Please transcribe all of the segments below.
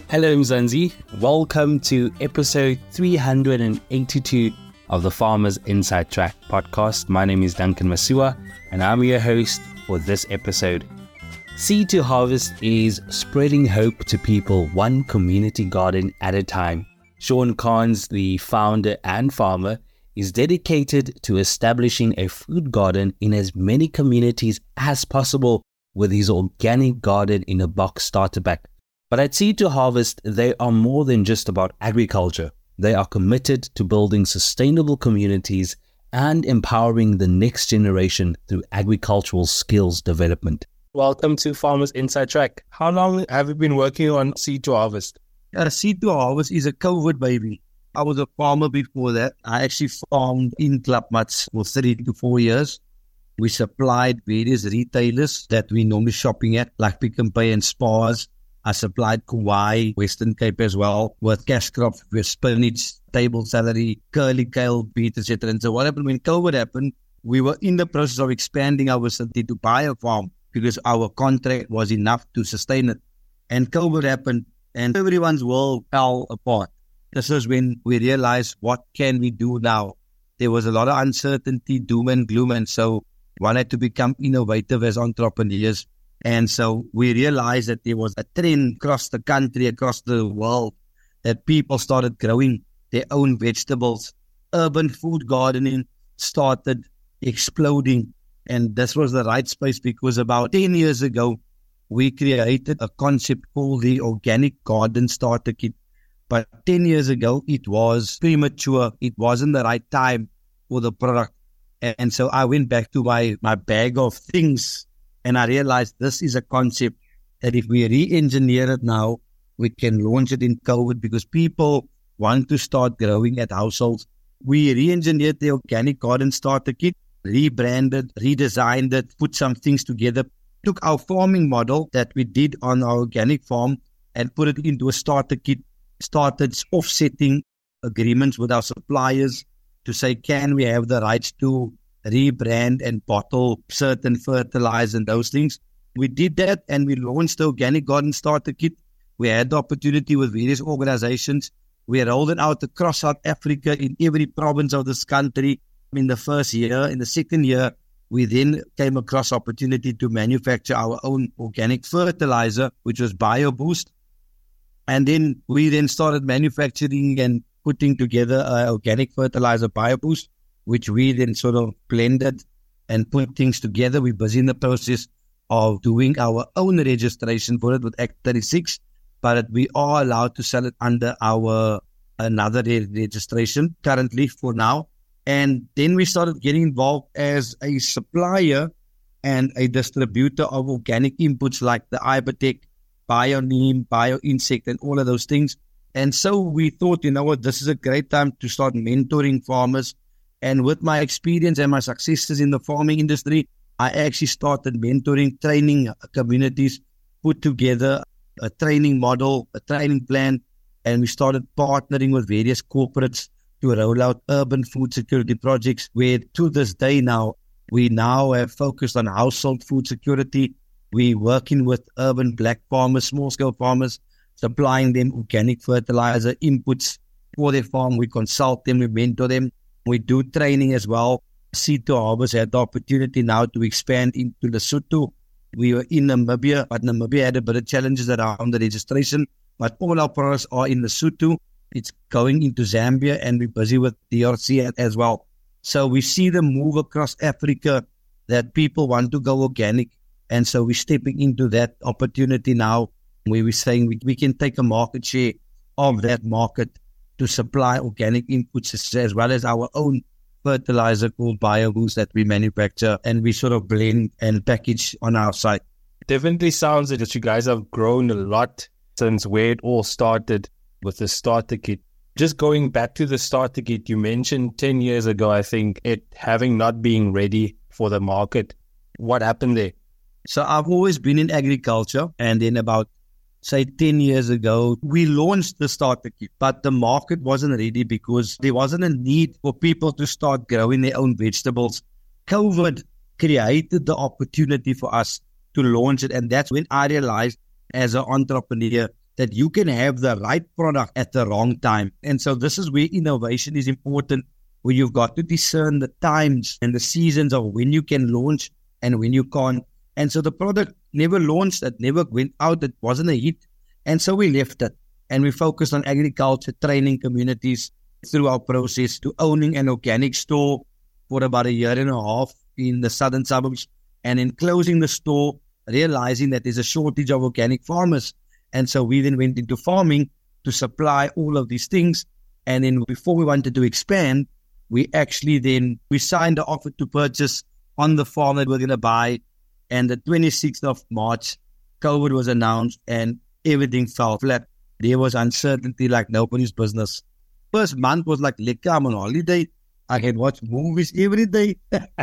Hello Mzansi, welcome to episode 382 of the Farmers Inside Track podcast. My name is Duncan Masua and I'm your host for this episode. Seed to Harvest is spreading hope to people one community garden at a time. Sean Carnes, the founder and farmer, is dedicated to establishing a food garden in as many communities as possible with his organic garden in a box starter pack. But at Seed to Harvest, they are more than just about agriculture. They are committed to building sustainable communities and empowering the next generation through agricultural skills development. Welcome to Farmers Inside Track. How long have you been working on Seed to Harvest? Seed to Harvest is a COVID baby. I was a farmer before that. I actually farmed in Klapmuts for 3 to 4 years. We supplied various retailers that we normally shopping at, like Pick n Pay and Spars. I supplied Kauai, Western Cape as well, with cash crops, with spinach, table celery, curly kale, beet, etc. And so what happened when COVID happened, we were in the process of expanding our facility to buy a farm because our contract was enough to sustain it. And COVID happened and everyone's world fell apart. This is when we realized, what can we do now? There was a lot of uncertainty, doom and gloom. And so wanted to become innovative as entrepreneurs. And so we realized that there was a trend across the country, across the world, that people started growing their own vegetables. Urban food gardening started exploding. And this was the right space because about 10 years ago, we created a concept called the Organic Garden Starter Kit. But 10 years ago, it was premature. It wasn't the right time for the product. And so I went back to my bag of things. And I realized this is a concept that if we re-engineer it now, we can launch it in COVID because people want to start growing at households. We re-engineered the Organic Garden Starter Kit, rebranded, redesigned it, put some things together, took our farming model that we did on our organic farm and put it into a starter kit, started offsetting agreements with our suppliers to say, can we have the rights to rebrand and bottle certain fertilizers and those things. We did that and we launched the Organic Garden Starter Kit. We had the opportunity with various organizations. We rolled it out across South Africa in every province of this country in the first year. In the second year, we then came across opportunity to manufacture our own organic fertilizer, which was BioBoost. And then we started manufacturing and putting together an organic fertilizer, BioBoost, which we then sort of blended and put things together. We're busy in the process of doing our own registration for it with Act 36, but we are allowed to sell it under our another registration currently for now. And then we started getting involved as a supplier and a distributor of organic inputs like the Ibertech, BioNeem, BioInsect, and all of those things. And so we thought, you know what, this is a great time to start mentoring farmers. And with my experience and my successes in the farming industry, I actually started mentoring, training communities, put together a training model, a training plan, and we started partnering with various corporates to roll out urban food security projects where to this day now, we now have focused on household food security. We're working with urban black farmers, small-scale farmers, supplying them organic fertilizer inputs for their farm. We consult them, we mentor them. We do training as well. Seed to Harvest had the opportunity now to expand into Lesotho. We were in Namibia, but Namibia had a bit of challenges around the registration. But all our products are in Lesotho. It's going into Zambia and we're busy with DRC as well. So we see the move across Africa that people want to go organic. And so we're stepping into that opportunity now where we're saying we can take a market share of that market to supply organic inputs as well as our own fertilizer called BioBoost that we manufacture and we sort of blend and package on our site. Definitely sounds that you guys have grown a lot since where it all started with the starter kit. Just going back to the starter kit, you mentioned 10 years ago, I think, it having not been ready for the market. What happened there? So I've always been in agriculture and then about say 10 years ago, we launched the starter kit, but the market wasn't ready because there wasn't a need for people to start growing their own vegetables. COVID created the opportunity for us to launch it. And that's when I realized as an entrepreneur that you can have the right product at the wrong time. And so this is where innovation is important, where you've got to discern the times and the seasons of when you can launch and when you can't. And so the product never launched, it never went out, it wasn't a hit. And so we left it and we focused on agriculture, training communities through our process to owning an organic store for about a year and a half in the southern suburbs. And in closing the store, realizing that there's a shortage of organic farmers. And so we then went into farming to supply all of these things. And then before we wanted to expand, we signed the offer to purchase on the farm that we're going to buy. And the 26th of March, COVID was announced and everything fell flat. There was uncertainty like nobody's business. First month was like liquor. I'm on holiday. I can watch movies every day.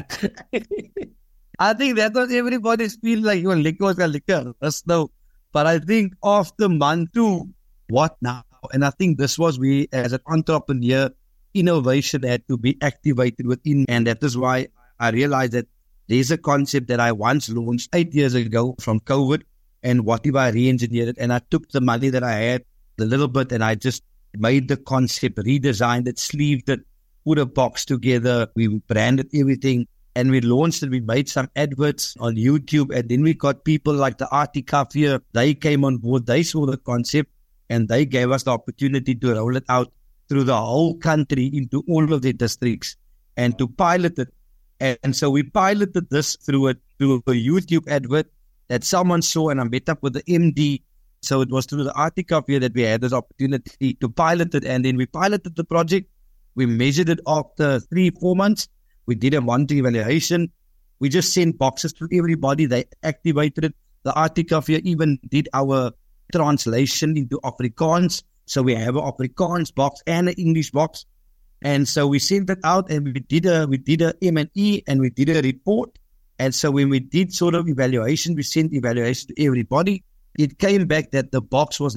I think that was everybody's feel like, liquor was liquor. That's no. But I think after month 2, what now? And I think this was where, as an entrepreneur, innovation had to be activated within. And that is why I realized that there's a concept that I once launched 8 years ago from COVID. And what if I re-engineered it? And I took the money that I had, a little bit, and I just made the concept, redesigned it, sleeved it, put a box together. We branded everything. And we launched it. We made some adverts on YouTube. And then we got people like the Articafia. They came on board. They saw the concept. And they gave us the opportunity to roll it out through the whole country into all of the districts and to pilot it. And so we piloted this through a YouTube advert that someone saw. And I met up with the MD. So it was through the Articafia that we had this opportunity to pilot it. And then we piloted the project. We measured it after 3-4 months. We did a monthly evaluation. We just sent boxes to everybody. They activated it. The Articafia even did our translation into Afrikaans. So we have an Afrikaans box and an English box. And so we sent it out and we did a M&E and we did a report. And so when we did sort of evaluation, we sent evaluation to everybody. It came back that the box was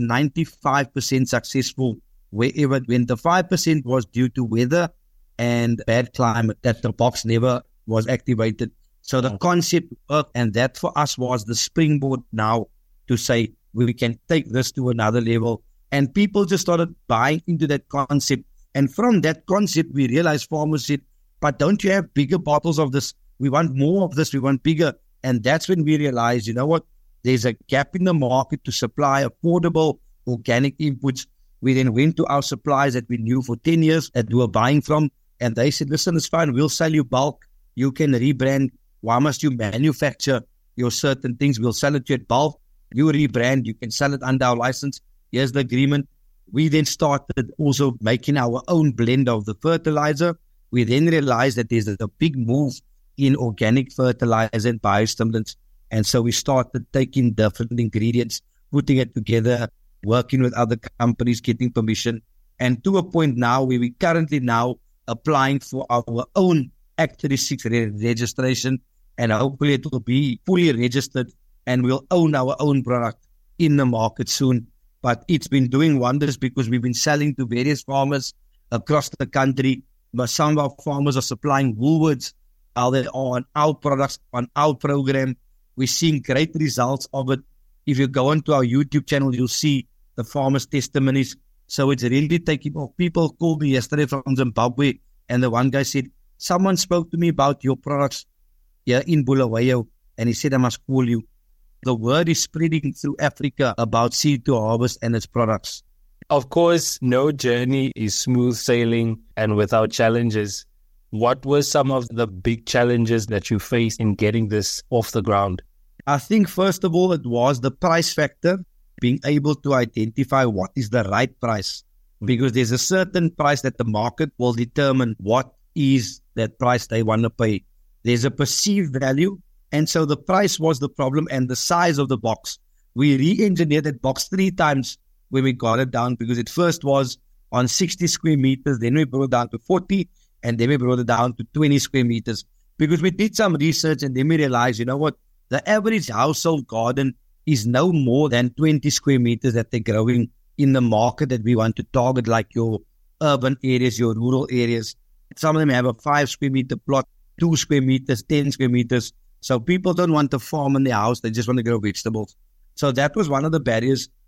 95% successful wherever it went. The 5% was due to weather and bad climate, that the box never was activated. So the concept worked, and that for us was the springboard now to say we can take this to another level. And people just started buying into that concept. And from that concept, we realized farmers said, but don't you have bigger bottles of this? We want more of this. We want bigger. And that's when we realized, you know what? There's a gap in the market to supply affordable organic inputs. We then went to our suppliers that we knew for 10 years that we were buying from. And they said, listen, it's fine. We'll sell you bulk. You can rebrand. Why must you manufacture your certain things? We'll sell it to you at bulk. You rebrand. You can sell it under our license. Here's the agreement. We then started also making our own blend of the fertilizer. We then realized that there's a big move in organic fertilizer and biostimulants. And so we started taking different ingredients, putting it together, working with other companies, getting permission. And to a point now where we currently now applying for our own Act 36 registration, and hopefully it will be fully registered and we'll own our own product in the market soon. But it's been doing wonders because we've been selling to various farmers across the country. But some of our farmers are supplying Woolworths on our products, on our program. We're seeing great results of it. If you go onto our YouTube channel, you'll see the farmers' testimonies. So it's really taking off. People called me yesterday from Zimbabwe, and the one guy said, someone spoke to me about your products here in Bulawayo, and he said, I must call you. The word is spreading through Africa about Seed to Harvest and its products. Of course, no journey is smooth sailing and without challenges. What were some of the big challenges that you faced in getting this off the ground? I think, first of all, it was the price factor, being able to identify what is the right price. Because there's a certain price that the market will determine what is that price they want to pay. There's a perceived value. And so the price was the problem and the size of the box. We re-engineered that box 3 times when we got it down, because it first was on 60 square meters. Then we brought it down to 40. And then we brought it down to 20 square meters. Because we did some research and then we realized, you know what? The average household garden is no more than 20 square meters that they're growing in the market that we want to target, like your urban areas, your rural areas. Some of them have a 5 square meter plot, 2 square meters, 10 square meters. So people don't want to farm in their house. They just want to grow vegetables. So that was one of the barriers.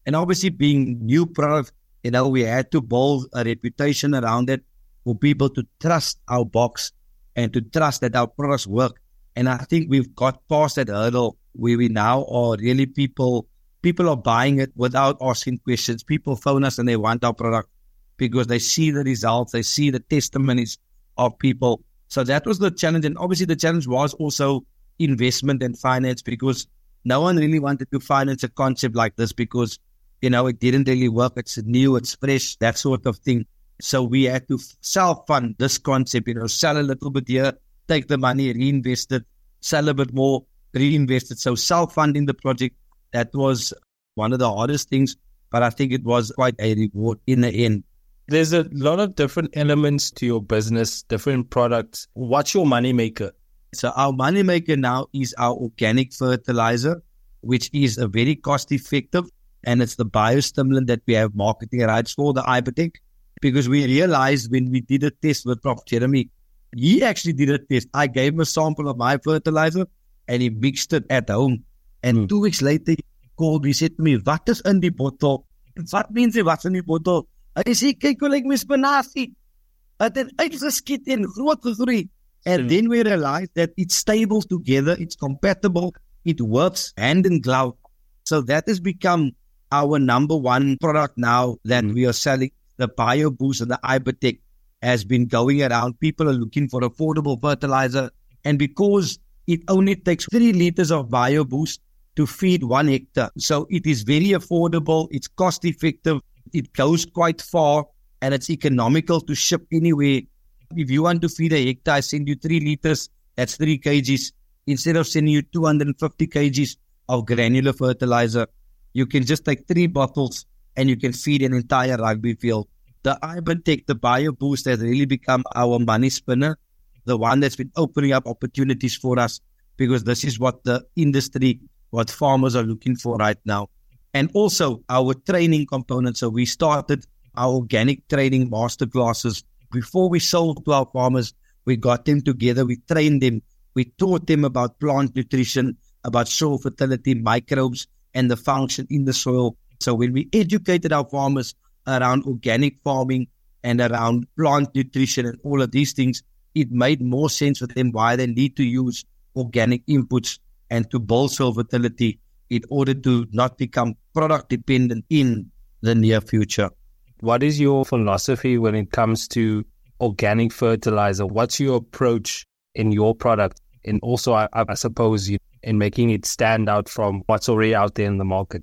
And obviously being new product, we had to build a reputation around it for people to trust our box and to trust that our products work. And I think we've got past that hurdle where we now are really people are buying it without asking questions. People phone us and they want our product because they see the results, they see the testimonies of people. So that was the challenge. And obviously the challenge was also investment and finance, because no one really wanted to finance a concept like this because, it didn't really work. It's new, it's fresh, that sort of thing. So we had to self-fund this concept, sell a little bit here, take the money, reinvest it, sell a bit more, reinvest it. So self-funding the project, that was one of the hardest things, but I think it was quite a reward in the end. There's a lot of different elements to your business, different products. What's your moneymaker? So our moneymaker now is our organic fertilizer, which is a very cost-effective, and it's the biostimulant that we have marketing rights for, the Ibotec, because we realized when we did a test with Prof. Jeremy, he actually did a test. I gave him a sample of my fertilizer and he mixed it at home. And 2 weeks later, he called me, he said to me, "What is in die bottle?" What means it, what's in die bottle? Hy sê, "Kyk hoe lyk my spinasie." Het het uitgeskiet en groot gegroei. And then we realized that it's stable together, it's compatible, it works hand in glove. So that has become our number one product now that we are selling. The BioBoost and the Ibotec has been going around. People are looking for affordable fertilizer. And because it only takes 3 liters of BioBoost to feed 1 hectare. So it is very affordable. It's cost effective. It goes quite far and it's economical to ship anywhere. If you want to feed a hectare, I send you 3 liters. That's 3 kgs. Instead of sending you 250 kgs of granular fertilizer, you can just take 3 bottles and you can feed an entire rugby field. The Ibotec, the BioBoost, has really become our money spinner, the one that's been opening up opportunities for us, because this is what the industry, what farmers are looking for right now. And also our training component. So we started our organic training masterclasses. Before we sold to our farmers, we got them together, we trained them, we taught them about plant nutrition, about soil fertility, microbes, and the function in the soil. So when we educated our farmers around organic farming and around plant nutrition and all of these things, it made more sense for them why they need to use organic inputs and to build soil fertility in order to not become product dependent in the near future. What is your philosophy when it comes to organic fertilizer? What's your approach in your product? And also, I suppose, in making it stand out from what's already out there in the market?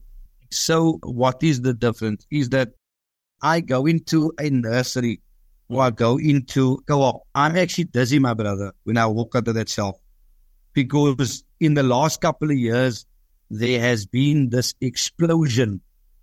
So what is the difference is that I go into a nursery or I go into co-op. I'm actually dizzy, my brother, when I walk out of that shelf. Because in the last couple of years, there has been this explosion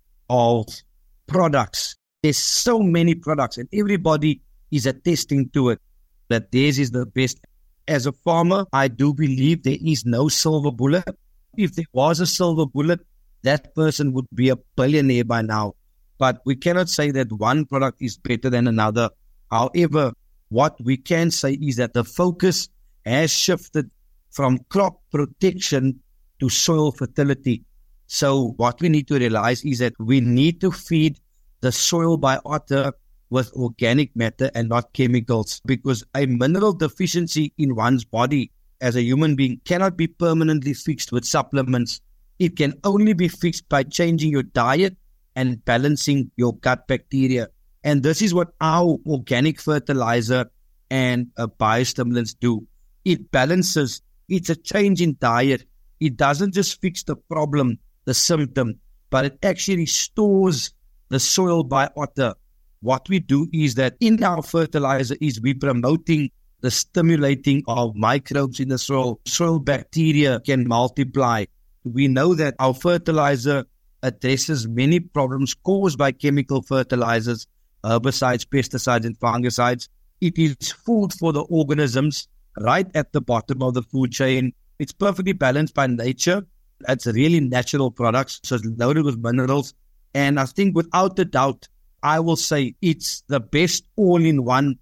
of products. There's so many products and everybody is attesting to it that theirs is the best. As a farmer, I do believe there is no silver bullet. If there was a silver bullet, that person would be a billionaire by now. But we cannot say that one product is better than another. However, what we can say is that the focus has shifted from crop protection to soil fertility. So what we need to realize is that we need to feed the soil biota with organic matter and not chemicals, because a mineral deficiency in one's body as a human being cannot be permanently fixed with supplements. It can only be fixed by changing your diet and balancing your gut bacteria. And this is what our organic fertilizer and biostimulants do. It balances. It's a change in diet. It doesn't just fix the problem, the symptom, but it actually restores the soil biota. What we do is that in our fertilizer is we promoting the stimulating of microbes in the soil. Soil bacteria can multiply. We know that our fertilizer addresses many problems caused by chemical fertilizers, herbicides, pesticides, and fungicides. It is food for the organisms right at the bottom of the food chain. It's perfectly balanced by nature. It's really natural products, so it's loaded with minerals. And I think without a doubt, I will say it's the best all-in-one,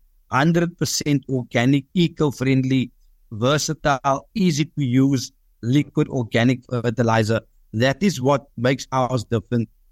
100% organic, eco-friendly, versatile, easy to use, liquid organic fertilizer. That is what makes ours different.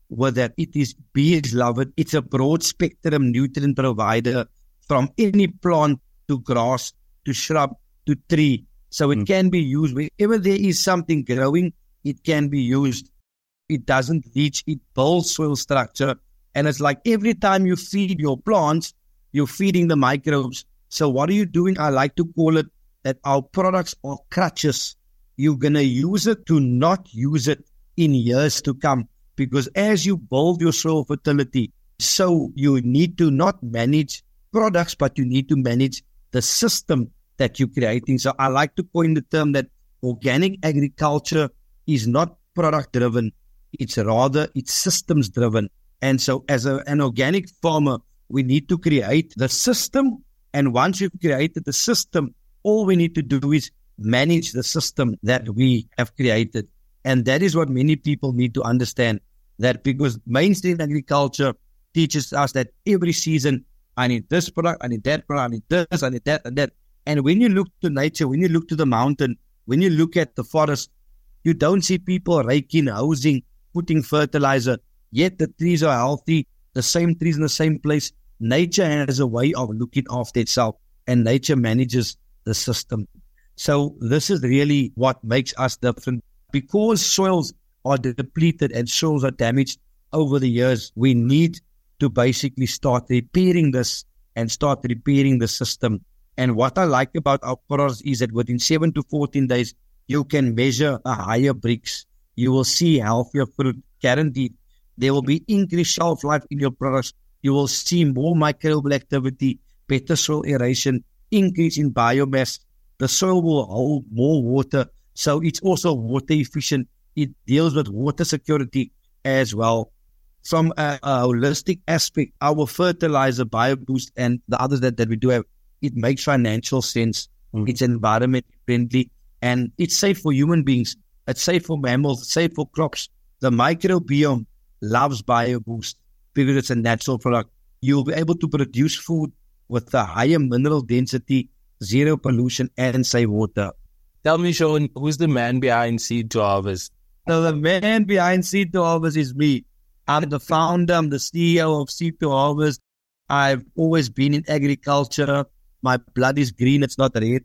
with that. It is bees love it. It's a broad spectrum nutrient provider from any plant to grass to shrub to tree. So it can be used wherever there is something growing. It can be used. It doesn't leach. It builds soil structure. And it's like every time you feed your plants, you're feeding the microbes. So what are you doing? I like to call it that our products are crutches. You're going to use it to not use it in years to come. Because as you build your soil fertility, so you need to not manage products, but you need to manage the system that you're creating. So I like to coin the term that organic agriculture is not product driven. It's systems driven. And so as an organic farmer, we need to create the system. And once you've created the system, all we need to do is manage the system that we have created. And that is what many people need to understand, that because mainstream agriculture teaches us that every season, I need this product, I need that product, I need this, I need that, and that. And when you look to nature, when you look to the mountain, when you look at the forest, you don't see people raking, housing, putting fertilizer. Yet the trees are healthy, the same trees in the same place. Nature has a way of looking after itself, and nature manages the system. So this is really what makes us different. Because soils are depleted and soils are damaged over the years, we need to basically start repairing this and start repairing the system. And what I like about our products is that within 7 to 14 days, you can measure a higher Brix. You will see healthier fruit, guaranteed. There will be increased shelf life in your products. You will see more microbial activity, better soil aeration, increase in biomass. The soil will hold more water. So it's also water efficient. It deals with water security as well. From a holistic aspect, our fertilizer, BioBoost, and the others that we do have, it makes financial sense. It's environment friendly, and it's safe for human beings. It's safe for mammals, it's safe for crops. The microbiome loves BioBoost because it's a natural product. You'll be able to produce food with a higher mineral density, zero pollution, and save water. Tell me, Sean, who's the man behind Seed to Harvest? So the man behind Seed to Harvest is me. I'm the founder, I'm the CEO of Seed to Harvest. I've always been in agriculture. My blood is green, it's not red.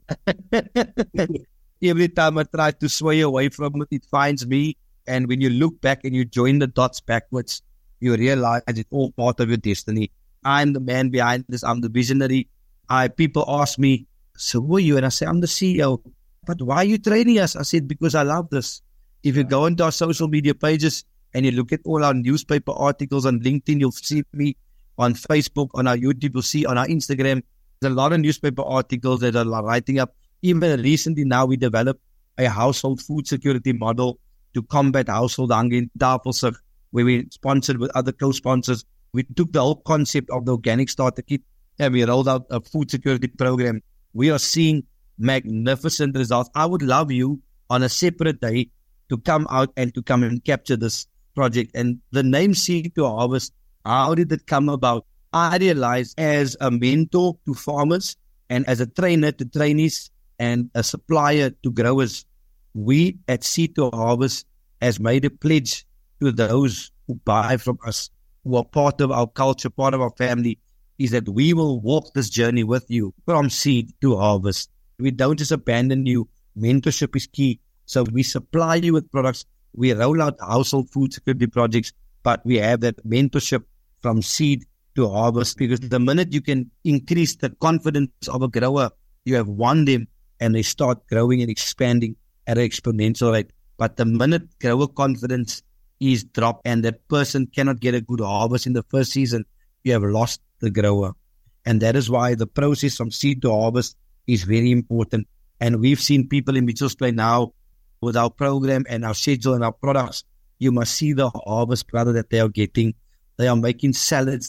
Every time I try to sway away from it, it finds me. And when you look back and you join the dots backwards, you realize it's all part of your destiny. I'm the man behind this. I'm the visionary. People ask me, so who are you? And I say, I'm the CEO. But why are you training us? I said, because I love this. If you go into our social media pages and you look at all our newspaper articles on LinkedIn, you'll see me on Facebook, on our YouTube, you'll see on our Instagram. There's a lot of newspaper articles that are writing up. Even recently now we developed a household food security model to combat household hunger in Tafelsig, where we sponsored with other co-sponsors. We took the whole concept of the organic starter kit and we rolled out a food security program. We are seeing magnificent results. I would love you on a separate day to come out and to come and capture this project. And the name Seed to Harvest, how did it come about? I realized as a mentor to farmers and as a trainer to trainees and a supplier to growers, we at Seed to Harvest has made a pledge to those who buy from us, who are part of our culture, part of our family, is that we will walk this journey with you from seed to harvest. We don't just abandon you. Mentorship is key. So we supply you with products. We roll out household food security projects, but we have that mentorship from seed to harvest, because the minute you can increase the confidence of a grower, you have won them and they start growing and expanding at an exponential rate. But the minute grower confidence is dropped and that person cannot get a good harvest in the first season, you have lost the grower. And that is why the process from seed to harvest is very important. And we've seen people in Mitchells Plain now with our program and our schedule and our products. You must see the harvest brother that they are getting. They are making salads.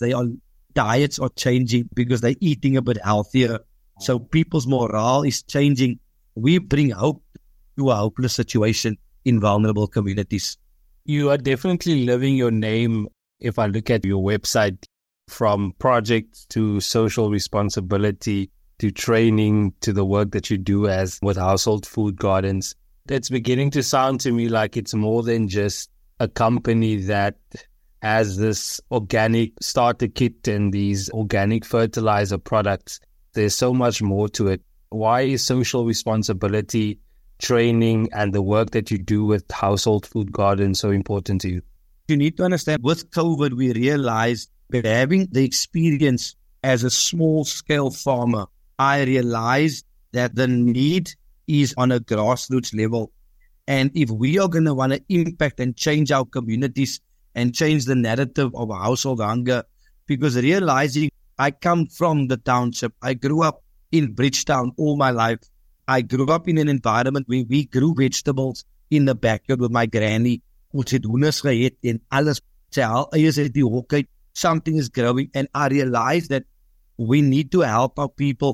Diets are changing because they're eating a bit healthier. So people's morale is changing. We bring hope to a hopeless situation in vulnerable communities. You are definitely living your name. If I look at your website, from project to social responsibility to training to the work that you do as with household food gardens, that's beginning to sound to me like it's more than just a company that as this organic starter kit and these organic fertilizer products, there's so much more to it. Why is social responsibility training and the work that you do with Household Food Garden so important to you? You need to understand, with COVID, we realized that having the experience as a small-scale farmer, I realized that the need is on a grassroots level. And if we are going to want to impact and change our communities and change the narrative of household hunger, because realizing I come from the township, I grew up in Bridgetown all my life. I grew up in an environment where we grew vegetables in the backyard with my granny. Ons het hoenders geëet en alles. Sy haal eiers uit die hok uit. Something is growing. And I realized that we need to help our people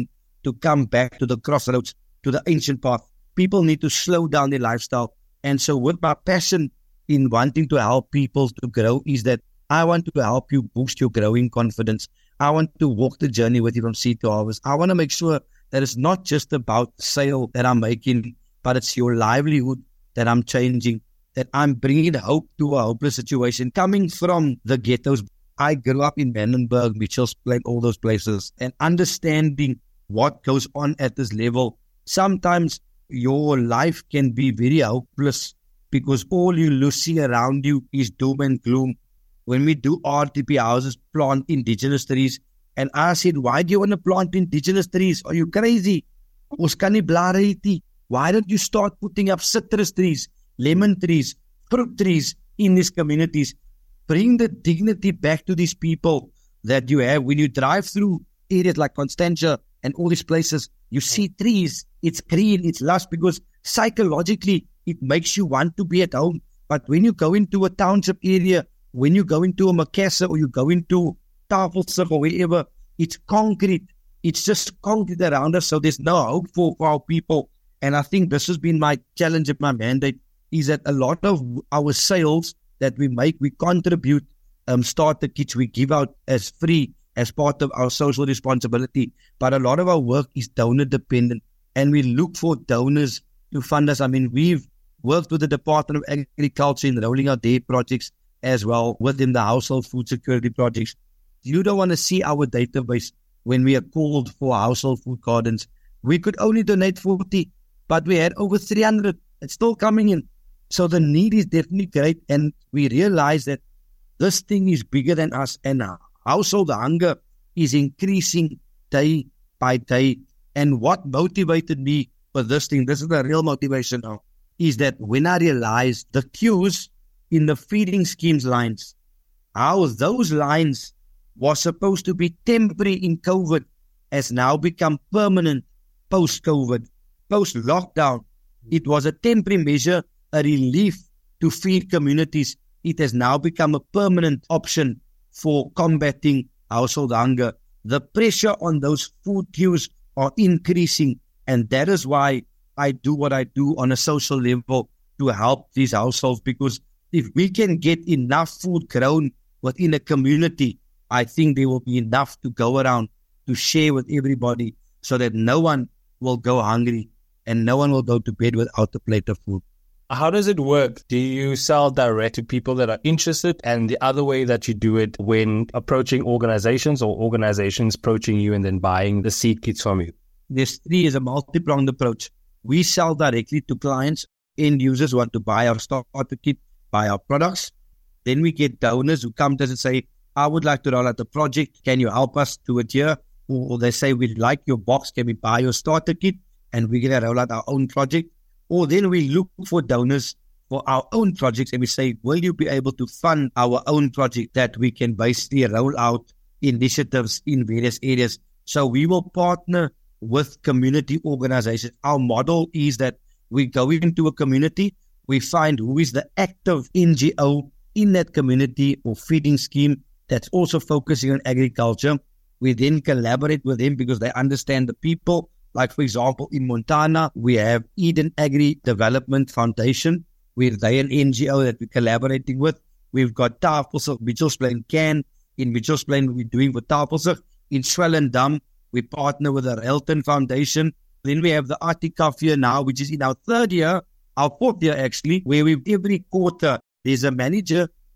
to come back to the crossroads, to the ancient path. People need to slow down their lifestyle. And so with my passion in wanting to help people to grow is that I want to help you boost your growing confidence. I want to walk the journey with you from seed to harvest. I want to make sure that it's not just about sale that I'm making, but it's your livelihood that I'm changing, that I'm bringing hope to a hopeless situation. Coming from the ghettos, I grew up in Menenberg, Mitchell's Plain, all those places, and understanding what goes on at this level. Sometimes your life can be very hopeless because all you see around you is doom and gloom. When we do RTP houses, plant indigenous trees. And I said, why do you want to plant indigenous trees? Are you crazy? Ons kan nie blare eet nie. Why don't you start putting up citrus trees, lemon trees, fruit trees in these communities? Bring the dignity back to these people that you have. When you drive through areas like Constantia and all these places, you see trees. It's green, it's lush, because psychologically it makes you want to be at home. But when you go into a township area, when you go into a Macassar or you go into Tafelsig or wherever, it's concrete. It's just concrete around us. So there's no hope for our people. And I think this has been my challenge and my mandate, is that a lot of our sales that we make, we contribute starter kits we give out as free as part of our social responsibility. But a lot of our work is donor dependent, and we look for donors to fund us. I mean, we've worked with the Department of Agriculture in rolling out their projects as well within the household food security projects. You don't want to see our database when we are called for household food gardens. We could only donate 40, but we had over 300. It's still coming in. So the need is definitely great, and we realize that this thing is bigger than us, and household hunger is increasing day by day. And what motivated me for this thing, this is the real motivation now, is that when I realized the queues in the feeding schemes lines, how those lines were supposed to be temporary in COVID has now become permanent post-COVID, post-lockdown. It was a temporary measure, a relief to feed communities. It has now become a permanent option for combating household hunger. The pressure on those food queues are increasing, and that is why I do what I do on a social level to help these households, because if we can get enough food grown within a community, I think there will be enough to go around to share with everybody so that no one will go hungry and no one will go to bed without a plate of food. How does it work? Do you sell direct to people that are interested? And the other way that you do it when approaching organizations, or organizations approaching you and then buying the seed kits from you? There's three is a multi-pronged approach. We sell directly to clients. End users want to buy our starter kit, buy our products. Then we get donors who come to us and say, I would like to roll out the project. Can you help us do it here? Or they say, we like your box. Can we buy your starter kit? And we're going to roll out our own project. Or then we look for donors for our own projects and we say, will you be able to fund our own project that we can basically roll out initiatives in various areas? So we will partner with community organizations. Our model is that we go into a community, we find who is the active NGO in that community or feeding scheme that's also focusing on agriculture. We then collaborate with them because they understand the people. Like, for example, in Montana, we have Eden Agri Development Foundation, where they're an NGO that we're collaborating with. We've got Tafelsig, Mitchell's Plain Can. In Mitchell's Plain, we're doing for Tafelsig. In Swellendam, we partner with the Relton Foundation. Then we have the Articaf here now, which is in our third year, our fourth year actually, where every quarter, there's a manager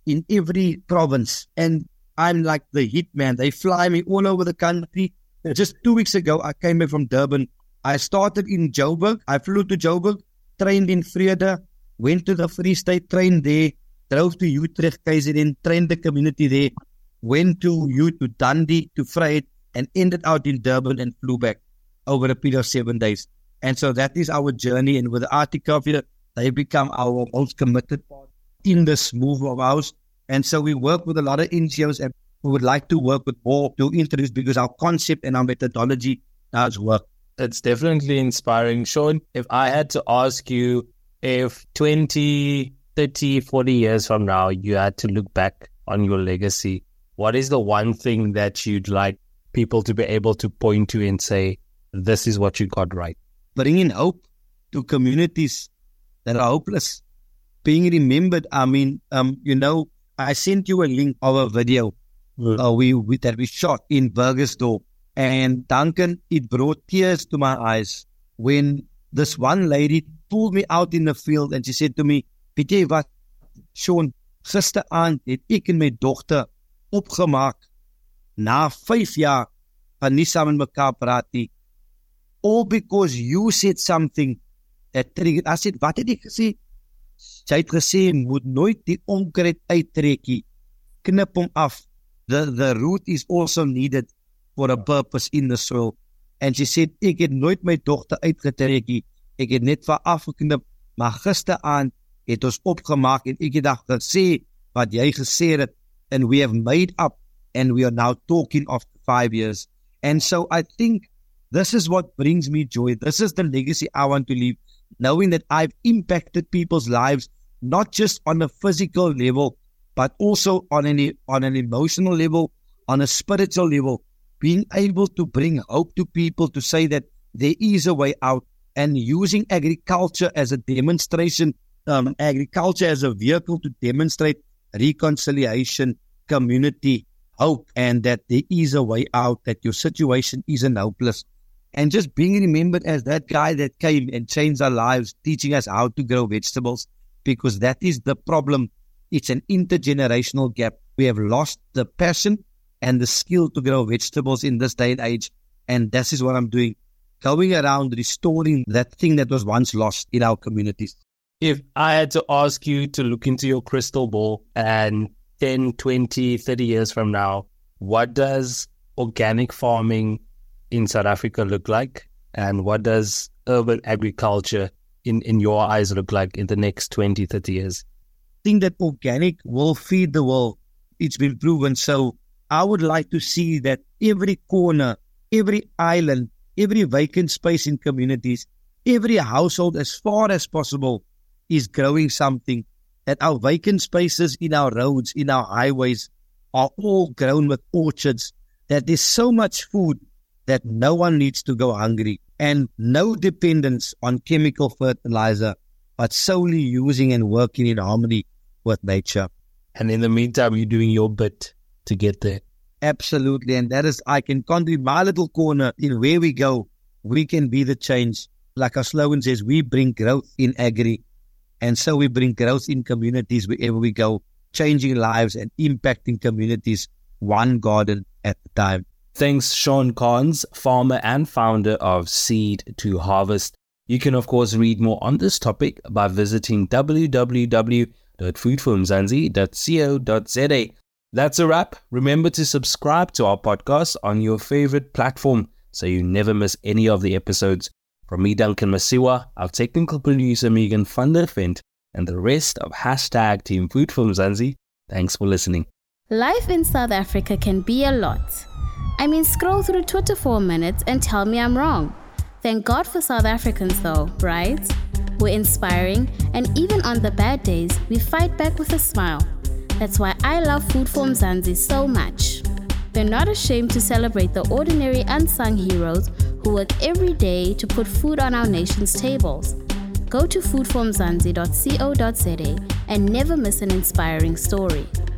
in every province. And I'm like the hit man. They fly me all over the country. Just 2 weeks ago, I came back from Durban. I started in Joburg. I flew to Joburg, trained in Vrede, went to the Free State, trained there, drove to Utrecht, KZN, trained the community there, went to Dundee, to Vryheid, and ended out in Durban and flew back over a period of 7 days. And so that is our journey. And with the Articavia, they become our most committed part in this move of ours. And so we work with a lot of NGOs, and we would like to work with more to introduce, because our concept and our methodology does work. It's definitely inspiring. Sean, if I had to ask you, if 20, 30, 40 years from now, you had to look back on your legacy, what is the one thing that you'd like people to be able to point to and say, this is what you got right? Bringing hope to communities that are hopeless. Being remembered. I mean, I sent you a link of a video that we shot in Burgersdorp. And Duncan, it brought tears to my eyes when this one lady pulled me out in the field and she said to me, "Weet jy wat, Sean, gisteraand het ek en my dogter opgemaak na 5 jaar van nie saam met mekaar praat nie. All because you said something that triggered." I said, "Wat het ek gesê?" Sy het gesê, "Moet nooit die onkruid uittrekkie. Knip hom af. The root is also needed for a purpose in the soil." And she said, "Ek het nooit my dogter uitgetrekkie. Ek het net vir afgeknip, maar gisteraand het ons opgemaak en ek het gesê wat jy gesê het, and we have made up, and we are now talking after 5 years." And so I think this is what brings me joy. This is the legacy I want to leave, knowing that I've impacted people's lives, not just on a physical level, but also on an emotional level, on a spiritual level, being able to bring hope to people, to say that there is a way out, and using agriculture as a demonstration, agriculture as a vehicle to demonstrate reconciliation, community, hope, and that there is a way out, that your situation isn't hopeless. And just being remembered as that guy that came and changed our lives, teaching us how to grow vegetables, because that is the problem. It's an intergenerational gap. We have lost the passion and the skill to grow vegetables in this day and age. And this is what I'm doing, going around restoring that thing that was once lost in our communities. If I had to ask you to look into your crystal ball and 10, 20, 30 years from now, what does organic farming in South Africa look like? And what does urban agriculture in your eyes look like in the next 20, 30 years? I think that organic will feed the world. It's been proven. So I would like to see that every corner, every island, every vacant space in communities, every household, as far as possible, is growing something. That our vacant spaces in our roads, in our highways, are all grown with orchards. That there's so much food that no one needs to go hungry, and no dependence on chemical fertilizer, but solely using and working in harmony with nature. And in the meantime, you're doing your bit to get there. Absolutely. And that is, I can contribute my little corner in where we go. We can be the change. Like our slogan says, we bring growth in agri. And so we bring growth in communities wherever we go, changing lives and impacting communities one garden at a time. Thanks, Sean Carnes, farmer and founder of Seed to Harvest. You can, of course, read more on this topic by visiting www.foodformzansi.co.za. That's a wrap. Remember to subscribe to our podcast on your favorite platform so you never miss any of the episodes. From me, Duncan Masiwa, our technical producer, Megan van der Vent, and the rest of #Team Food for Mzansi, thanks for listening. Life in South Africa can be a lot. I mean, scroll through Twitter for a minute and tell me I'm wrong. Thank God for South Africans though, right? We're inspiring, and even on the bad days, we fight back with a smile. That's why I love Food for Mzansi so much. They're not ashamed to celebrate the ordinary unsung heroes who work every day to put food on our nation's tables. Go to foodformzansi.co.za and never miss an inspiring story.